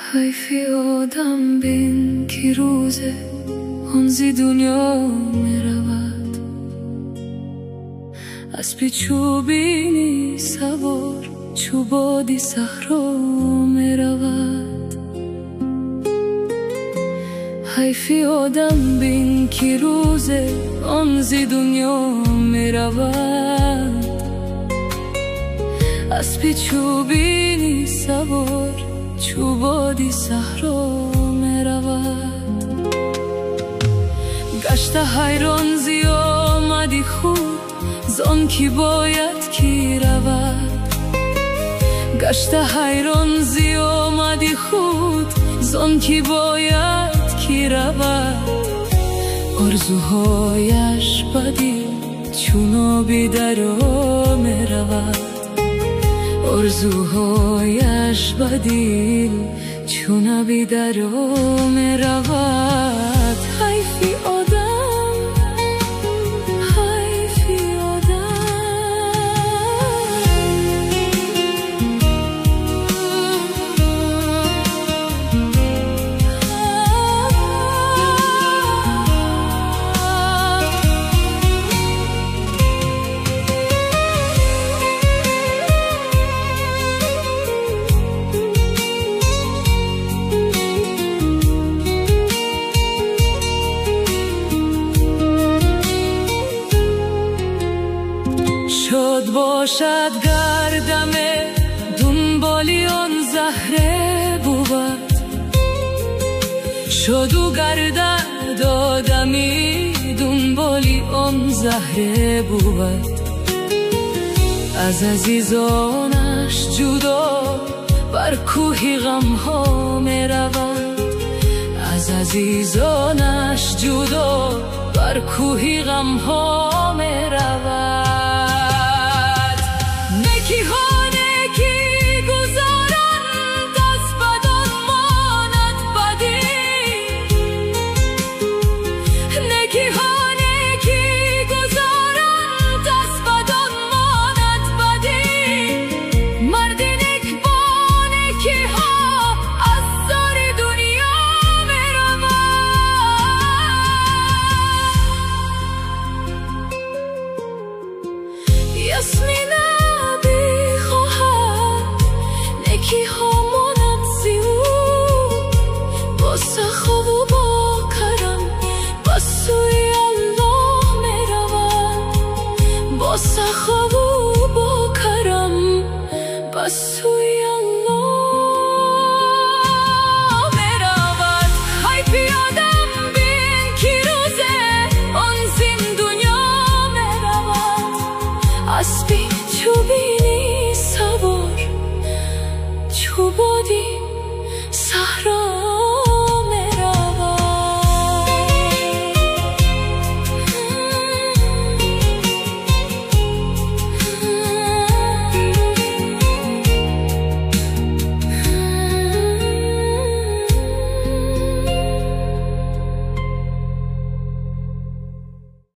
حیفی آدم بین که روزه آنزی دنیا میرود، اسبی چوبینی سوار چوبادی صحرا میرود. حیفی آدم بین که روزه آنزی دنیا میرود، اسبی چوبینی سوار چوبادی صحرا میرود. گشت حیران زی آمدی خود زان کی باید کی رود، گشت حیران زی آمدی خود زان کی باید کی رود. آرزوهایش بدی چون آبی دریا میرود، آرزوهایش بدی چون آبی دریا میرود. حیفی آدم، حیفی شاد باشد گردم دنبالی آن زهره بود، شاد و گردد آدمی دنبالی آن زهره بود. از عزیزانش جدا بر کوهی غمها می رود، از عزیزانش جدا بر کوهی غمها می رود. یاسمینه بی خواهد نکی ها ماند زیو، با سخا و با کرم با سوی الله می رود، با سخا و با کرم با سوی الله می رود. حیفی آدم بین که روزه آن زین دنیا می رود، اسبی چوبینی سوار چوبادی